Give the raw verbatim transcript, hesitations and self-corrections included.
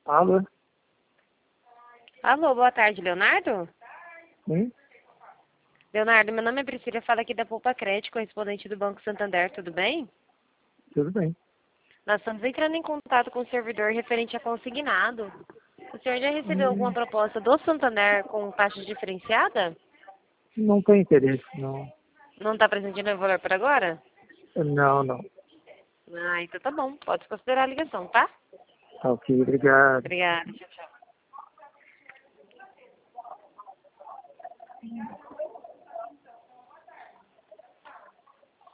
Alô? Alô, boa tarde, Leonardo? Sim? Leonardo, meu nome é Priscila, falo aqui da Poupa Crédito, correspondente do Banco Santander, tudo bem? Tudo bem. Nós estamos entrando em contato com o servidor referente a consignado. O senhor já recebeu alguma Hum, proposta do Santander com taxa diferenciada? não tem interesse, não. Não está presente no valor por agora? Não, não. Ah, então tá bom, pode considerar a ligação, tá? Tá ok, obrigado. Obrigada, tchau, tchau.